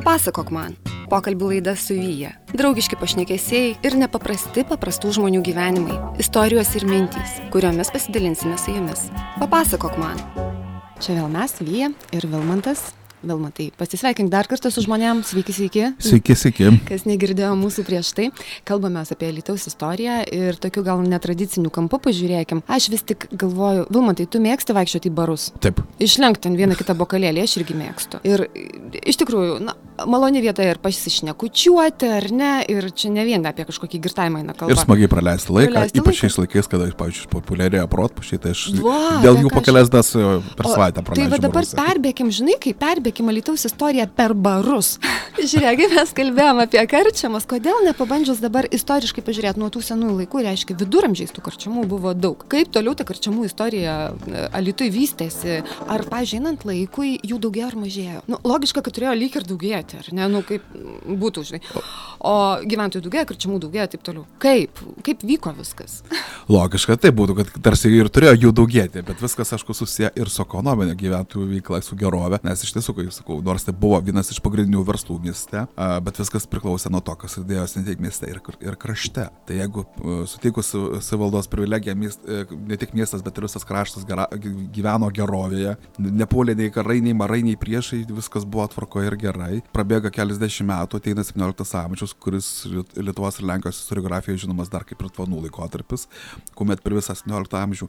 Papasakok man. Pokalbių laida su Vyja. Draugiški pašnekesiai ir paprastų žmonių gyvenimai. Istorijos ir mintys, kuriomis pasidalinsime su jumis. Papasakok man. Čia vėl mes, Vyja ir Vilmantas. Vilmantai, pasisveikink dar kartą su žmonėms. Sveiki. Sveiki. Kas negirdėjo mūsų prieš tai, kalbame apie Alytaus istoriją ir tokių gal netradicinių kampų pažiūrėkim. Aš vis tik galvoju, Vilmantai, tu mėgsti vaikščioti į barus? Taip. Išlenk ten vieną kitą bokalėlį, aš irgi mėgstu. Ir iš tikrųjų, maloni vieta ir pasišnekučiuoti, ar ne? Ir čia ne vien apie kažkokį girtaimą eina kalba. Ir smagiai praleisti laiką, ypač šiais laikais, kada, pavyzdžiui, populiarėja protpušiai, tai aš dėl jų po kelias dienas per savaitę praleidžiu. Tai va dabar perbėkim, žinai, kaip perbėkim Alytaus istoriją per barus. Žiūrėk, mes kalbėjom apie karčiamas, kodėl nepabandžius dabar istoriškai pažiūrėti nuo tų senųjų laikų, reiškia viduramžiais tų karčiamų buvo daug. Kaip toliau ta karčiamų istorija Alytui vystėsi, ar pažinant laikui jų daugėjo ar mažėjo? Logiška, kad turėjo lyg ir daugėti, ar ne, kaip būtų, žinai. O gyventojų daugėjo, karčiamų daugėjo, taip toliau. Kaip vyko viskas? Logiška, tai būtų, kad tarsi ir turėjo jų daugėti, bet viskas, aišku, susiję ir su ekonominė gyventojų veikla, su gerove, nes iš tiesų, kaip sakau, nors tai buvo vienas iš pagrindinių verslų mieste, bet viskas priklausė nuo to, kas dėjosi ne tik mieste ir krašte. Tai jeigu suteikus savivaldos privilegiją, ne tik miestas, bet ir visas kraštas gyveno gerovėje, nepuolė nei karai, nei marai, nei priešai, viskas buvo tvarkoje ir gerai. Prabėga keliasdešimt metų, ateina 17 amžius, kuris Lietuvos ir Lenkijos istoriografijoje žinomas dar kaip Radvanų laikotarpis, kuomet per visą 17 amžių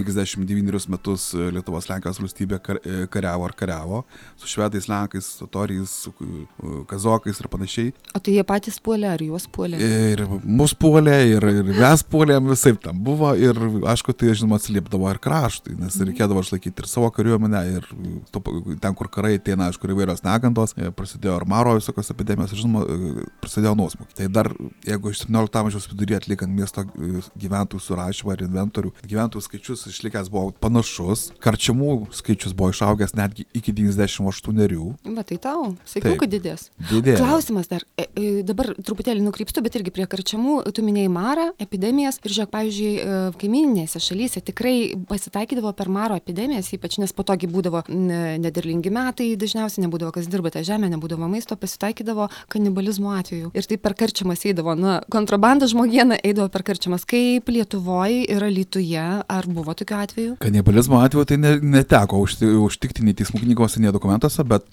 59 metus Lietuvos Lenkijos valstybė kariavo su švedais, lenkais, totoriais, kazokais ir panašiai. O tai jie patys puolė, ar juos puolė? Ir mus puolė, ir mes puolėm, visai tam buvo, ir aišku, tai žinoma atsiliepdavo ir kraštui, nes reikėdavo išlaikyti ir savo kariuomenę, ir ten, kur karai ateina, aišku, įvairios negandos, prasidėjo ir maro visokios epidemijos, žinoma, prasidėjo nuosmukis. Tai dar, jeigu iš 17 amžiaus viduryje atliekant miesto gyventojų surašymą ir inventorių, gyventojų skaičius išlikęs buvo panašus, karčiamų skaičius buvo išaugęs netgi iki 98. Bet tai tau, sakiau, kad didės. Klausimas dar, dabar truputėlį nukrypstu, bet irgi prie karčiamų, tu minėjai marą, epidemijas, ir žiūrėk, pavyzdžiui, kaimininėse šalyse tikrai pasitaikydavo per maro epidemijas, ypač nes po togi būdavo nederlingi metai, dažniausiai nebūdavo kas dirba tą žemę, nebūdavo maisto, pasitaikydavo kanibalizmo atveju. Ir tai per karčiamas eidavo, kontrabanda žmogiena eidavo per karčiamas. Kaip Lietuvoje ir Alytuje, ar buvo tokiu atveju? Kanibalizmo atveju tai neteko užtikti nei teismų knygose, nei dokumentuose, bet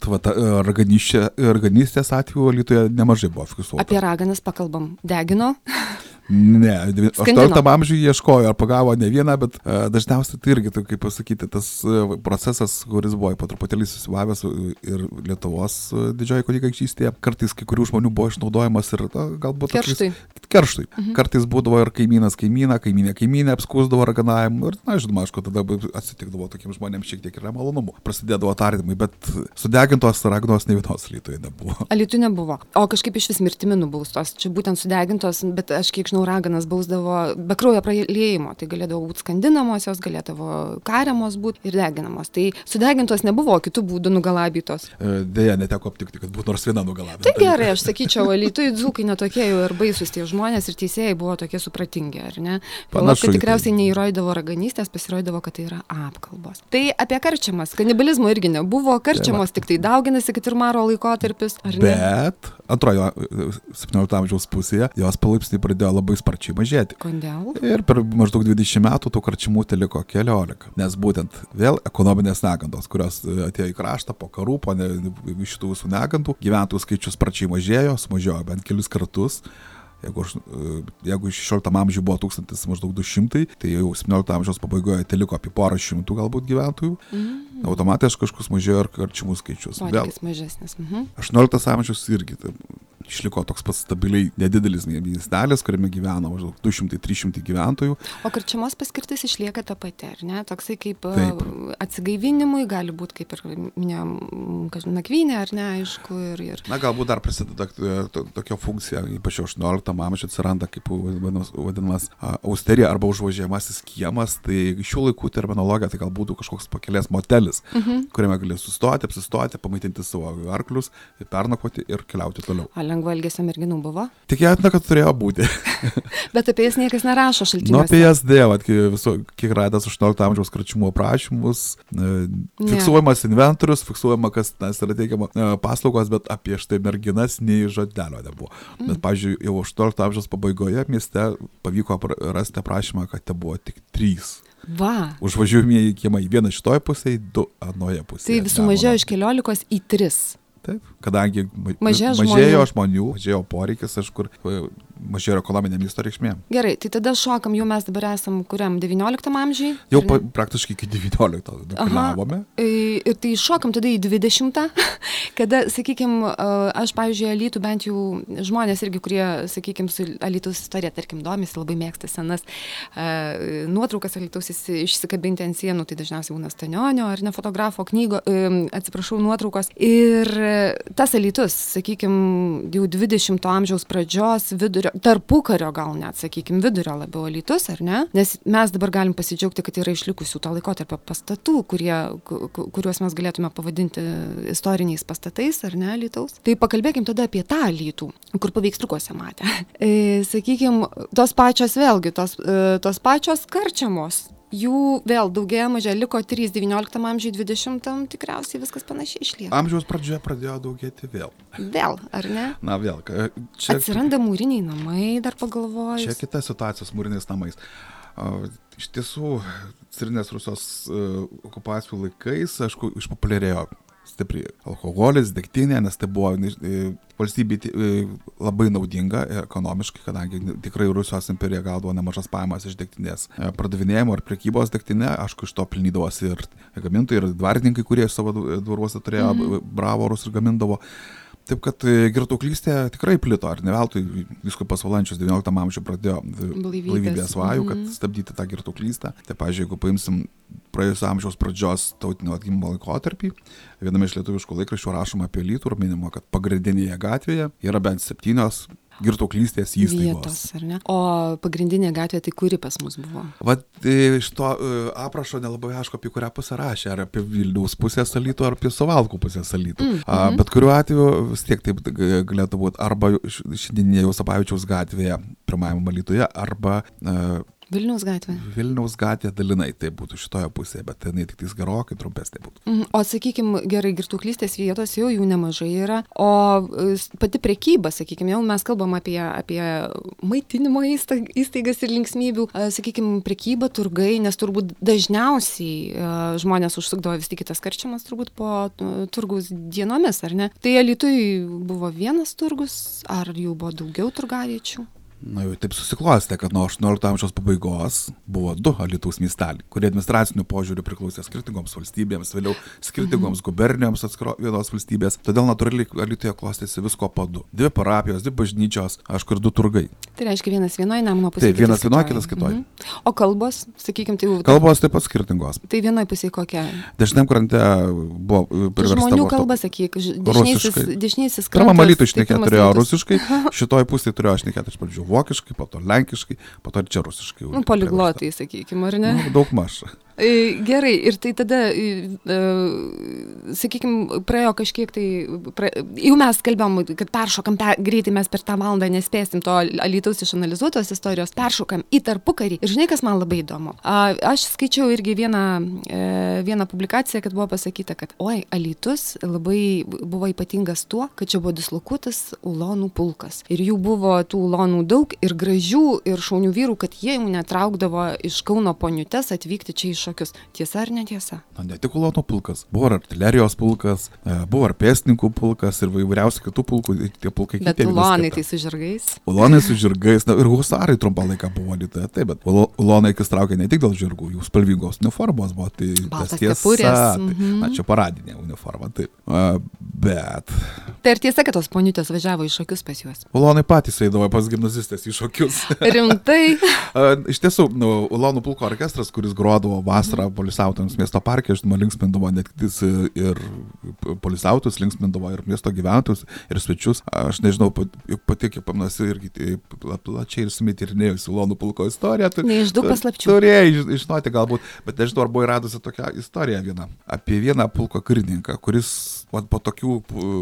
raganystės atveju Alytuje nemažai buvo fiksuota. Apie raganas pakalbam. Degino? Ne, 18 amžiuje ieškojo ar pagavo ne vieną, bet dažniausiai tai irgi, kaip pasakyti, tas procesas, kuris buvo po truputėlį susivavęs ir Lietuvos didžioji kunigaikštystėje, kartais kai kurių žmonių buvo išnaudojamas ir galbūt kerštui. Kartais būdavo ir kaimynas kaimynė apskūsdavo raganavimu ir, žinoma, aišku, tada atsitikdavo tokiems žmonėms šiek tiek ir malonumų. Prasidėdavo tardymai, bet sudegintos raganos ne vienos Alytuje nebuvo. Alytuje nebuvo. O kažkaip iš vis mirtimi nubaustos. Čia būtent sudegintos, bet aš kiek žinau, raganas bausdavo be kraujo praliejimo. Tai galėdavo būti skandinamosios, galėdavo kariamos būti ir deginamos. Tai sudegintos nebuvo, kitų būdų nugalabytos. Deja, neteko aptikti, kad būtų nors viena nugalabyta. Tai gerai, aš sakyčiau, Alytuje dzūkai netokie jau ir baisus tie žmonės ir teisėjai buvo tokie supratingi, ar ne? Panašu, kad tikriausiai neįrodydavo raganystės, pasirodydavo, kad tai yra apkalbos. Tai apie karčiamas. Kanibalizmo irgi nebuvo, karčiamos tik tai dauginasi, kad ir maro laikotarpis, ar ne? Bet antrojo 17 amžiaus pusėje jos palaipsniui pradėjo labai sparčiai mažėti. Kodėl? Ir per maždaug 20 metų tų karčiamų teliko 14. Nes būtent vėl ekonominės negandos, kurios atėjo į kraštą po karų, po šitų visų negandų, gyventojų skaičius sparčiai mažėjo, sumažėjo bent kelis kartus. Jeigu 16 amžiuje buvo 1200, tai jau 17 amžiaus pabaigoje teliko apie porą šimtų galbūt gyventojų. Automatiškai kažkus mažėjo ir karčiamų skaičius. Poreikis mažesnis. 18 amžius irgi išliko toks pats stabiliai nedidelis miestelis, kuriame gyvena maždaug 200-300 gyventojų. O karčiamos paskirtis išlieka ta pati, ar ne? Toksai kaip atsigaivinimui, gali būti kaip ir minėjom, nakvynė, ar ne, aišku. Galbūt dar prasideda tokia funkcija, ypač 18 amžiuje atsiranda kaip vadinamas austerija arba užvažiuojamasis kiemas, tai šių laikų terminologija tai gal būtų kažkoks pakelės motelis, kuriame gali sustoti, apsistoti, pamaitinti savo arklius, pernakvoti ir keliauti toliau. lengvo elgesio merginų buvo? Tikėtina, kad turėjo būti. Bet apie jas niekas nerašo šaltiniuose. Nu, apie jas dėl, kiek radęs 18 amžiaus karčiamų aprašymus, fiksuojamas inventorius, fiksuojama, kas yra teikiama paslaugos, bet apie štai merginas nei žodelio nebuvo. Bet, pavyzdžiui, jau 18 amžiaus pabaigoje mieste pavyko rasti aprašymą, kad te buvo tik 3. Va. Užvažiuojamieji kiemai, vienas šitoje pusėje, 2 anoje pusėje. Tai visų mažėjo iš 14 į 3. Taip, kadangi mažėjo žmonių, mažėjo poreikis, aišku, mažėjo ekonominė miesto reikšmė. Gerai, tai tada šokam, jau mes dabar esam kuriam 19 amžiai? Jau praktiškai iki 19 nukeliavome. Ir tai šokam tada į 20, kada, sakykime, aš, pavyzdžiui, Alytų bent jau žmonės irgi, kurie, sakykime, su Alytaus istorija, tarkim, domisi, labai mėgsta senas nuotraukas Alytaus išsikabinti ant sienų, tai dažniausiai būna Stanionio ar ne fotografo nuotraukos. Ir tas Alytus, sakykime, jau 20 amžiaus pradžios, vidurio, tarpukario gal net, sakykime, vidurio labiau Alytus, ar ne? Nes mes dabar galim pasidžiaugti, kad yra išlikusių to laikotarpio pastatų, kuriuos mes galėtume pavadinti istoriniais pastatais, ar ne, Alytaus. Tai pakalbėkim tada apie tą Alytų, kur paveiksliukuose matė. Sakykime, tos pačios vėlgi, tos pačios karčiamos. Jų vėl daugėja, mažia, liko 3 19 amžiui, 20 tikriausiai viskas panašiai išlieka. Amžiaus pradžioje pradėjo daugėti vėl. Vėl, ar ne? Na vėl. Atsiranda mūriniai namai, dar pagalvojus. Čia kita situacija su mūriniais namais. Iš tiesų, carinės Rusijos okupacijų laikais, aišku, išpopuliarėjo stipriai alkoholis, degtinė, nes tai buvo valstybei labai naudinga ekonomiškai, kadangi tikrai Rusijos imperija gaudavo nemažas pajamas iš degtinės pardavinėjimo ar prekybos degtinė, aišku, iš to pelnydavosi ir gamintojai, ir dvarininkai, kurie savo dvaruose turėjo bravorus ir gamindavo. Taip, kad girtuoklystė tikrai plito, ar ne veltui vyskupas Valančius 19 amžiuje pradėjo blaivybės vajų, kad stabdyti tą girtuoklystę. Tai, pavyzdžiui, jeigu paimsim praėjusio amžiaus pradžios tautinio atgimimo laikotarpį, viename iš lietuviškų laikraščių rašoma apie Alytų ir minima, kad pagrindinėje gatvėje yra bent 7 girtuoklystės įstaigos. Vietos, ar ne? O pagrindinė gatvė, tai kuri pas mus buvo? Vat iš to aprašo nelabai aišku, apie kurią pusę rašė, ar apie Vilniaus pusės Alytų, ar apie Suvalkų pusės Alytų. Bet kuriuo atveju vis tiek taip galėtų būti arba šiandieninėje Juozapavičiaus gatvėje, pirmajame Alytuje, arba Vilniaus gatvė. Vilniaus gatvė dalinai tai būtų šitoje pusėje, bet tai tik tais gerokai trumpesnė būtų. O sakykime, gerai, girtuoklystės vietos jau jų nemažai yra, o pati prekyba, sakykime, jau mes kalbam apie maitinimo įstaigas ir linksmybių, sakykime, prekyba, turgai, nes turbūt dažniausiai žmonės užsukdavo vis tik kitas karčiamas turbūt po turgaus dienomis, ar ne? Tai Alytui buvo vienas turgus, ar jų buvo daugiau turgaviečių? Na jau taip susiklostė, kad nuo 18 amžiaus pabaigos buvo 2 Alytaus miesteliai, kurie administraciniu požiūriu priklausė skirtingoms valstybėms, vėliau skirtingoms gubernijoms vienos valstybės. Todėl natūraliai Alytuje klostėsi visko po 2. 2 parapijos, 2 bažnyčios, aišku, ir 2 turgai. Tai reiškia vienas vienoje, Nemuno pusėje. Taip, vienas vienoje, kitas kitoje. O kalbos, sakykime, tai jau... Kalbos taip pat skirtingos. Tai vienoje pusėje kokia? Dešiniam krante buvo priversta... Žmonių kalba, sakyk, dešinysis krantas. Pirmam Alytui šnekėti turėjo rusiškai, šitoje pusėje turėjo šnekėti iš pradžių vokiškai, po to lenkiškai, po to ir čia rusiškai. Poliglotai, sakykime, ar ne? Daug maž. Gerai, ir tai tada, sakykime, praėjo kažkiek tai, jau mes kalbėjom, kad peršokam, greitai mes per tą valandą nespėsim to Alytaus išanalizuotos istorijos, peršokam į tarpukarį. Ir žinai, kas man labai įdomu. Aš skaičiau irgi vieną publikaciją, kad buvo pasakyta, kad Alytus labai buvo ypatingas tuo, kad čia buvo dislokuotas ulonų pulkas. Ir jų buvo tų ulonų daug ir gražių ir šaunių vyrų, kad jie jau netraukdavo iš Kauno poniutes atvykti čia iš šokius. Tiesa ar netiesa? Na, ne tik ulonų pulkas. Buvo ir artilerijos pulkas, buvo ir pėstininkų pulkas ir įvairiausių kitų pulkų. Tie pulkai bet ulonai tai su žirgais? Ulonai su žirgais. Na, ir husarai trumpą laiką buvo Alytuje. Taip, bet ulonai traukė ne tik dėl žirgų, jų spalvingos uniformos buvo. Tai baltas kepurės. Na, čia paradinė uniforma. Taip. Bet... Tai ar tiesa, kad tos poniutės važiavo į šokius pas juos? Ulonai patys eidavo pas gimnazistės į šokius. Rimtai? Iš tiesų, ulonų pulko orkestras, kuris grodavo vasarą polisautojams miesto parke, žinoma, linksmindavo ne tik ir polisautus, linksmindavo ir miesto gyventojus, ir svečius. Aš nežinau, pati, kaip pamnasi, irgi plačiai ir smitirnėjusi ulonų pulko istoriją. Neišdu paslapčių. Turėjai žinoti galbūt, bet nežinau, ar buvo įradusi tokią istoriją vieną. Apie vieną pulko karininką, kuris po tokių orkestrų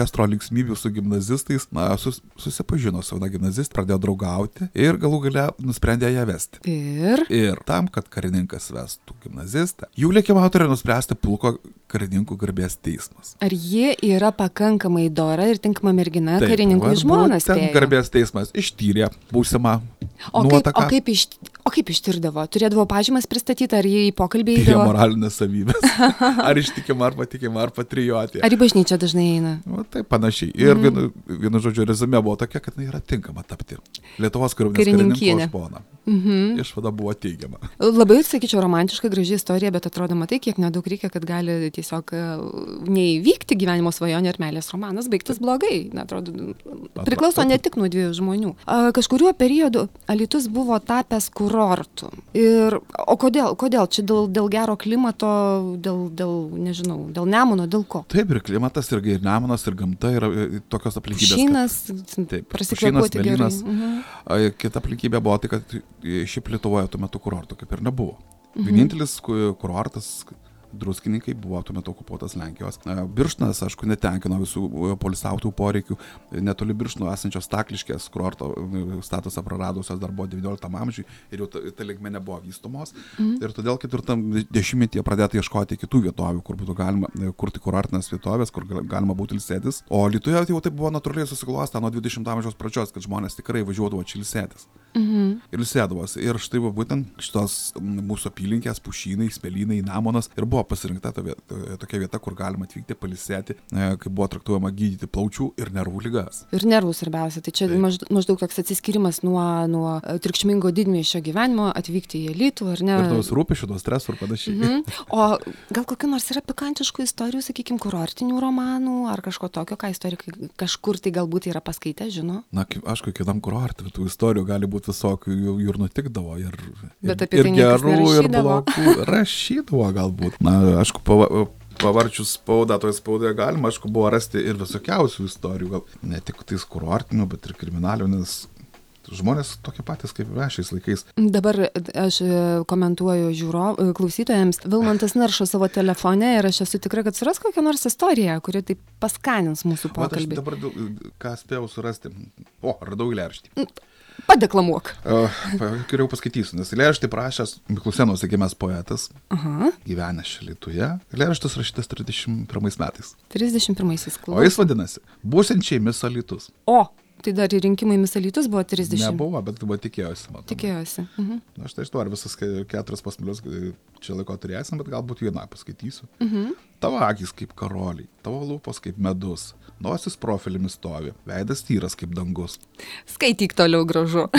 semestro linksmybių su gimnazistais, susipažino su viena gimnazistė, pradėjo draugauti ir galų gale nusprendė ją vesti. Ir tam, kad karininkas vestų gimnazistą, jų likimo autorė nuspręsti pulko karininkų garbės teismas. Ar ji yra pakankamai dora ir tinkama mergina karininkų žmoną spėjo? Garbės teismas ištyrė būsimą nuotaką. O kaip ištirdavo? Turėdavo pažymas pristatyti, ar jį į pokalbį įdavo? Tyrė moralinės savybės. Ar ištikima, ar patikima, ar patriotė. Ar į bažnyčią dažnai eina? Tai panašiai. Ir vienu žodžiu rezumė buvo tokia, kad jinai yra tinkama tapti Lietuvos kariuomenės karininko žmona. Išvada buvo teigiama. Labai, sakyčiau, romantiška, graži istorija, bet atrodo, matai, kiek nedaug reikia, kad gali tiesiog neįvykti gyvenimo svajonė ir meilės romanas, baigtis blogai. Atrodo, priklauso ne tik nuo dviejų žmonių. Kažkuriuo periodu Alytus buvo tapęs kurortu. O kodėl? Čia dėl gero klimato, dėl Nemuno, dėl ko? Taip, ir klimatas, ir Nemunas, ir gamta yra tokios aplinkybės. Pušynas, prasikvėpuoti gerai. Kita aplinkybė buvo tai, kad šiaip Lietuvoje tuo metu kurorto kaip ir nebuvo. Vienintelis kurortas Druskininkai buvo tuo metu okupuotas Lenkijos. Birštonas, aišku, netenkino visų poilsiautojų poreikių. Netoli Birštono esančios Stakliškės kurorto statusą praradusios dar buvo 19 amžiui ir jau ta linkme nebuvo vystomos. Ir todėl 40-metyje pradėta ieškoti kitų vietovių, kur būtų galima kurti kurortinės vietovės, kur galima būtų ilsėtis. O Alytuje jau taip buvo natūraliai susiklostę nuo 20 amžiaus pradžios, kad žmonės tikrai važiuodavo čia ilsėtis. Ir ilsėdavosi. Ir štai būtent šitos mūsų apylinkės, Pušynai, Smėlynai, Nemunas ir buvo pasirinkta tokia vieta, kur galima atvykti, pailsėti, kai buvo traktuojama gydyti plaučių ir nervų ligas. Ir nervų svarbiausia. Tai čia maždaug toks atsiskyrimas nuo triukšmingo didmiesčio gyvenimo, atvykti į Alytų, ar ne? Ir tos rūpesčių, tos stresų ir panašiai. O gal kokių nors yra pikantiškų istorijų, sakykime, kurortinių romanų, ar kažko tokio, ką istorikai kažkur tai galbūt yra paskaitę, žino? Na, aišku, kiekvienam kurortui tų istorijų gali būti visokių, jų ir nutikdavo, ir gerų, ir blogų rašydavo galbūt. Na, aišku, pavarčius spaudą, toje spaudoje galima, aišku, buvo rasti ir visokiausių istorijų, gal ne tik tais kurortinių, bet ir kriminalių, nes žmonės tokie patys kaip šiais laikais. Dabar aš komentuoju klausytojams. Vilmantas naršo savo telefone ir aš esu tikra, kad suras kokią nors istoriją, kuri taip paskanins mūsų pokalbį. Aš dabar ką spėjau surasti? Radau eilėraštį. Padeklamuok. Geriau paskaitysiu, nes eilėraštį prašęs Miklusėnos gimęs poetas, gyvenęs Alytuje. Eilėraštis rašytas 31 metais. 31-aisiais. O jis vadinasi Būsiančiai Mis Alytus. Tai dar ir rinkimai Mis Alytus buvo 30. Nebuvo, bet buvo tikėjosi. Tikėjosi. Aš tai ištariu visas 4 pasmilius, čia laiko turėsim, bet galbūt vieną paskaitysiu. Tavo akys kaip karoliai, tavo lūpos kaip medus, nosis profilimis stovi, veidas tyras kaip dangus. Skaityk toliau, gražu.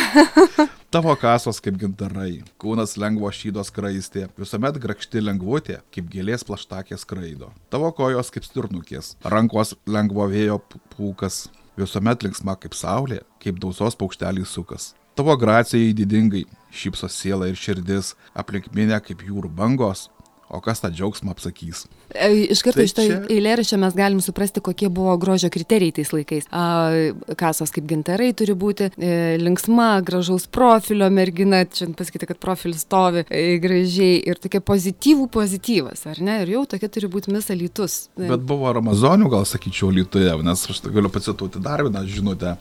Tavo kasos kaip gintarai, kūnas lengvo šydos kraistė, visuomet grakšti lengvutė, kaip gėlės plaštakė skraido. Tavo kojos kaip stirnukės, rankos lengvo vėjo pūkas, visuomet linksma kaip saulė, kaip dausos paukštelį sukas. Tavo gracijai didingai, šypsos siela ir širdis, aplink minę kaip jūrų bangos, o kas tą džiaugsmą apsakys. Iš karto iš to eilėraščio mes galim suprasti, kokie buvo grožio kriterijai tais laikais. Kasos kaip gintarai turi būti, linksma, gražaus profilio mergina, čia pasakyti, kad profilis stovi gražiai ir tokia pozityvas, ar ne? Ir jau tokia turi būti Mis Alytus. Bet buvo ir amazonių, gal sakyčiau, Alytuje, nes aš galiu pacituoti dar vieną žinutę.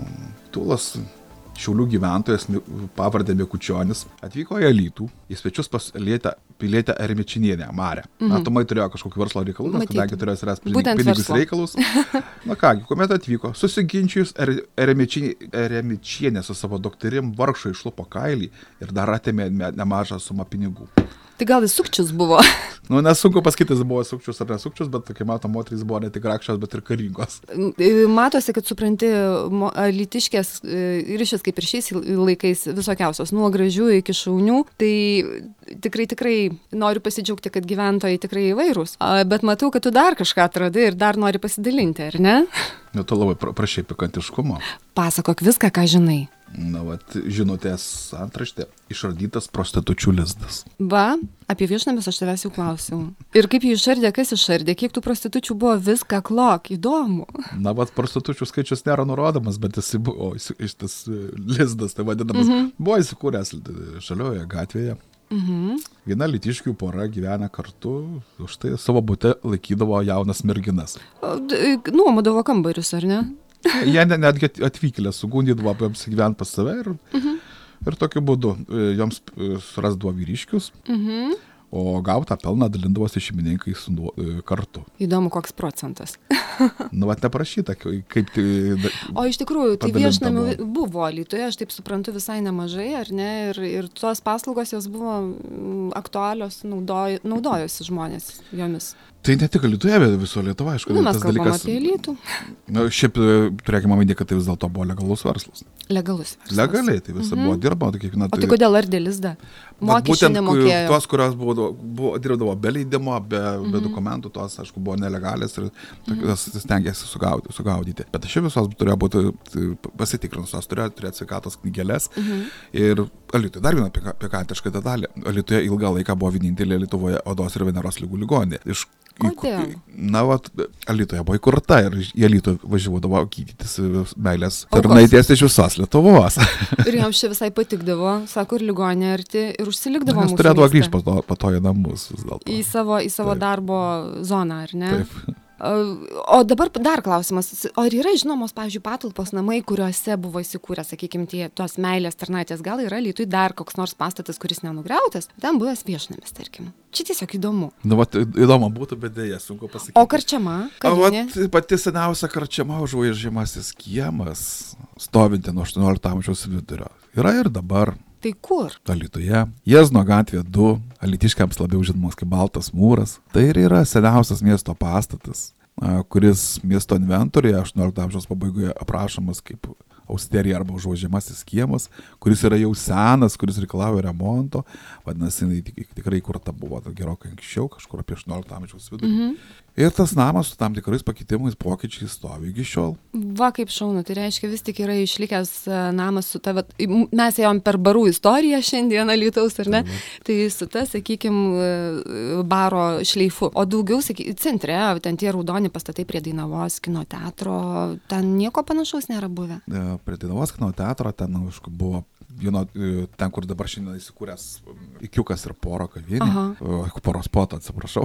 Tūlas Šiaulių gyventojas pavardė Mikučionis atvyko į Alytų, į svečius pas pilietę Eremičinienę, Marę. Matomai turėjo kažkokių verslo reikalų, nes kadangi turėjo surasti pinigus reikalus. Na kągi, kuomet atvyko, susiginčijus Eremičienė su savo doktorim vargšai išlupo kailį ir dar atėmė nemažą sumą pinigų. Tai gal jis sukčius buvo? Nesunku pasakyti, jis buvo sukčius ar nesukčius, bet, kaip matom, moterys buvo ne tik grakščios, bet ir karingos. Matosi, kad supranti, alytiškės ryšės kaip ir šiais laikais visokiausios, nuo gražių iki šaunių, tai tikrai noriu pasidžiaugti, kad gyventojai tikrai įvairūs. Bet matau, kad tu dar kažką atradai ir dar nori pasidalinti, ar ne? Tu labai prašai pikantiškumo. Pasakok viską, ką žinai. Na, žinutės antraštė. Išardytas prostitučių lizdas. Apie viešnamius aš tavęs jau klausiau. Ir kaip jį išardė, kas išardė, kiek tų prostitučių buvo, viską įdomu. Na, prostitučių skaičius nėra nurodomas, bet jis buvo, šitas lizdas, tai vadinamas, buvo įsikūręs Žaliojoje gatvėje. Viena alytiškių pora gyvena kartu, už tai savo bute laikydavo jaunas merginas. Nuomodavo kambarius, ar ne? Jie netgi atvykėlė, sugundydavo apsigyventi pas save ir tokiu būdu joms surasdavo vyriškius. O gautą pelną dalindavosi šeimininkai kartu. Įdomu, koks procentas. Vat neprašyta, kaip tai... O iš tikrųjų, tai viešnamių buvo Alytuje, aš taip suprantu, visai nemažai, ar ne? Ir tos paslaugos jos buvo aktualios, naudojosi žmonės jomis. Tai ne tik Alytuje, bet viso Lietuva, aišku. Mes kalbam apie Alytų. Šiaip turėkime manyti, kad tai vis dėlto buvo legalus verslas. Legalus verslas. Legaliai, tai visą buvo dirbama. O tai kodėl ardė lizdą? Mokesčių nemokėjo. Tos, kurios dirbdavo be leidimo, be dokumentų, tos, aišku, buvo nelegalias ir stengiasi sugaudyti. Bet šiaip visos turėjo būti pasitikrinusios, turėjo turėti sveikatos knygelės. Ir Alytuje dar viena pikantiška detalė. Alytuje ilgą laiką buvo vienintelė Lietuvoje odos ir veneros ligų ligoninė. Kodėl? Alytuje buvo įkurta ir į Alytų važiuodavo gydytis meilės tarnaitės iš visos Lietuvos. Ir jiems čia visai patikdavo, sako, ir ligoninė arti, ir užsilikdavo mūsų mieste. Turėdavo grįžti po to į namus vis dėlto. Į savo darbo zoną, ar ne? Taip. O dabar dar klausimas, ar yra žinomos, pavyzdžiui, patalpos namai, kuriuose buvo įsikūrę, sakykime, tos meilės tarnaitės, gal yra Alytuje dar koks nors pastatas, kuris nenugriautas, ten buvęs viešnamis, tarkim. Čia tiesiog įdomu. Įdomu būtų, bet dėja, sunku pasakyti. O karčiama? Kavinė? Pati seniausia karčiama užvažiamasis kiemas, stovinti nuo 18 amžiaus vidurio. Yra ir dabar. Tai kur? Alytuje. Jiezno gatvė 2, alytiškiams labiau žinomas kaip Baltas mūras. Tai ir yra seniausias miesto pastatas, kuris miesto inventoriuje 18 amžiaus pabaigoje aprašomas kaip austerija arba užvažiamasis kiemas, kuris yra jau senas, kuris reikalauja remonto. Vadinasi, tikrai įkurta buvo gerokai anksčiau, kažkur apie 18 amžiaus vidurį. Ir tas namas su tam tikrais pakitimais, pokyčiais stovi iki šiol. Va, kaip šaunu, tai reiškia vis tik yra išlikęs namas su ta, mes ėjom per barų istoriją šiandien Alytaus, ar ne? Tai su ta, sakykime, baro šleifu. O daugiau, centre, ten tie raudoni pastatai prie Dainavos kino teatro, ten nieko panašaus nėra buvę. Prie Dainavos kino teatro ten, aišku, buvo ten, kur dabar šiandien įsikūręs Ikiukas ir Poro kavinė, Poros poto, atsiprašau,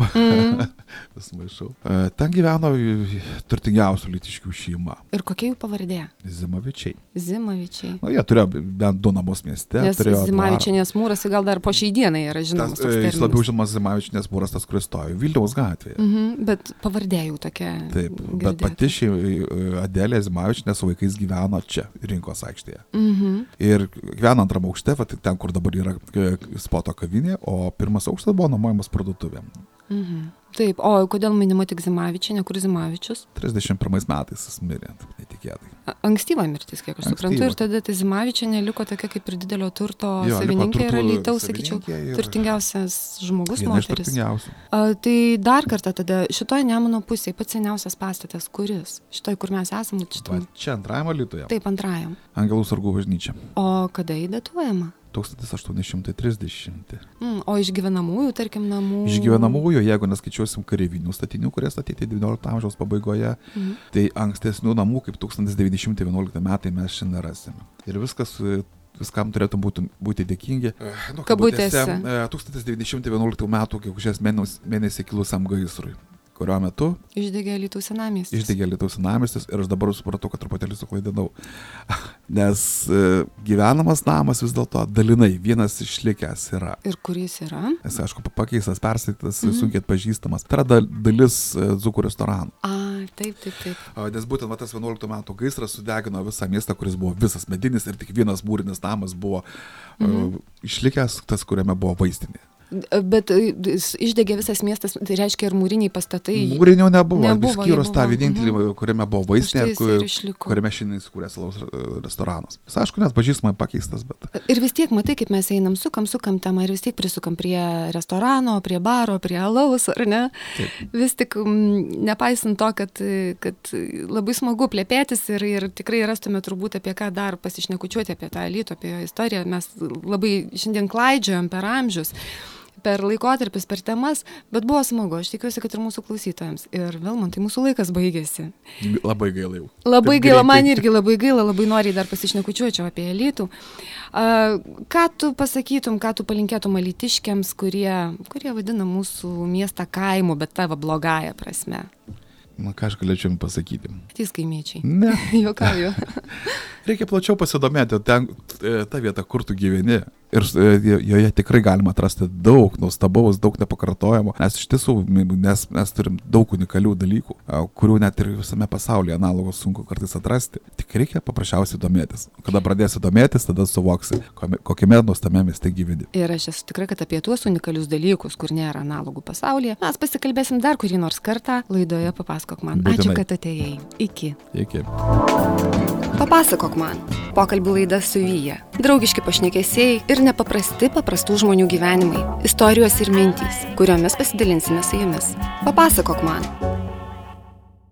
vis maišau. Ten gyveno turtingiausių alytiškių šeima. Ir kokia jų pavardė? Zimavičiai. Jie turėjo bent 2 namus mieste. Nes Zimavičienės mūras gal dar po šiai dienai yra žinomas. Jis labiau žinomas Zimavičienės mūras, tas, kuris stovi Vilniaus gatvėje. Bet pavardė jau tokia. Taip, bet pati Adelė Zimavičienė su vaikais gyveno čia, Rinkos aikštėje. Ir gyveno antrame aukšte, ten, kur dabar yra spoto kavinė, o pirmas aukštas buvo nuomojamas parduotuvėm. Taip, o kodėl minima tik Zimavičienė, kur Zimavičius? 31 metais jis mirė, netikėtai. Ankstyva mirtis, kiek aš suprantu, ir tada tai Zimavičienė liko tokia kaip ir didelio turto savininkė ir Alytaus, sakyčiau, turtingiausias žmogus, moteris. Tai dar kartą tada, šitoj Nemuno pusėje pats seniausias pastatas, kuris? Šitoj, kur mes esame? Čia antrajam Alytuje? Taip, antrajam. Angelų sargų bažnyčia. O kada įdatuojama? 1830. O iš gyvenamųjų, tarkim, namų? Iš gyvenamųjų, jeigu neskaičiuosim kareivinių statinių, kurie statyti 19 amžiaus pabaigoje, tai ankstesnių namų, kaip 1911 metai, mes šiandien rasime. Ir viskam turėtų būti dėkingi. Kabutėse. 1911 metų gegužės mėnesį kilusiam gaisrui, kurio metu išdegė Alytaus senamiestis ir aš dabar supratau, kad truputėlį suklaidinau. Nes gyvenamas namas vis dėlto dalinai vienas išlikęs yra. Ir kuris yra? Jis, aišku, pakeistas, persakytas, sunkiai atpažįstamas. Tai yra dalis dzūkų restoranų. Taip. Nes būtent tas 11 metų gaisras sudegino visą miestą, kuris buvo visas medinis ir tik vienas mūrinis namas buvo išlikęs, tas, kuriame buvo vaistinė. Bet išdegė visas miestas, tai reiškia ir mūriniai pastatai. Mūrinių nebuvo skyrus tą vienintelį, kuriame buvo vaistinė, kuriame šiandien įsikūrė alaus restoranas. Jis, aišku, net pažįstamai pakeistas, bet... Ir vis tiek, matai, kaip mes einam, sukam temą ir vis tiek prisukam prie restorano, prie baro, prie alaus, ar ne? Taip. Vis tik, nepaisant to, kad labai smagu plėpėtis ir tikrai rastume turbūt apie ką dar pasišnekučiuoti apie tą Alytų, apie jo istoriją. Mes labai šiandien klaidžiojam per amžius. per laikotarpius, per temas, bet buvo smagu. Aš tikiuosi, kad ir mūsų klausytojams. Ir vėl man tai mūsų laikas baigėsi. Labai gaila jau. Labai gaila, man irgi labai gaila, labai noriai dar pasišnekučiuočiau apie Alytų. Ką tu pasakytum, ką tu palinkėtum alytiškiams, kurie vadina mūsų miestą kaimu, bet tavo blogąją prasme? Na, ką aš galėčiau jums pasakyti? Tys kaimiečiai. Ne. Juokauju. Reikia plačiau pasidomėti, ta vieta, kur tu gyveni. Ir joje tikrai galima atrasti daug nuostabaus, daug nepakartojamo, nes iš tiesų mes turim daug unikalių dalykų, kurių net ir visame pasaulyje analogos sunku kartais atrasti. Tik reikia paprasčiausiai domėtis. Kada pradėsi domėtis, tada suvoksi, kokiame nuostame mieste gyveni. Ir aš esu tikra, kad apie tuos unikalius dalykus, kur nėra analogų pasaulyje, mes pasikalbėsim dar kurį nors kartą laidoje Papasakok man. Būtinai. Ačiū, kad atėjai. Iki. Iki. Papasakok man. Pokalbių laida su Vyja. Draugiški pašnekesiai ir paprastų žmonių gyvenimai, istorijos ir mintys, kuriomis pasidalinsime su jumis. Papasakok man.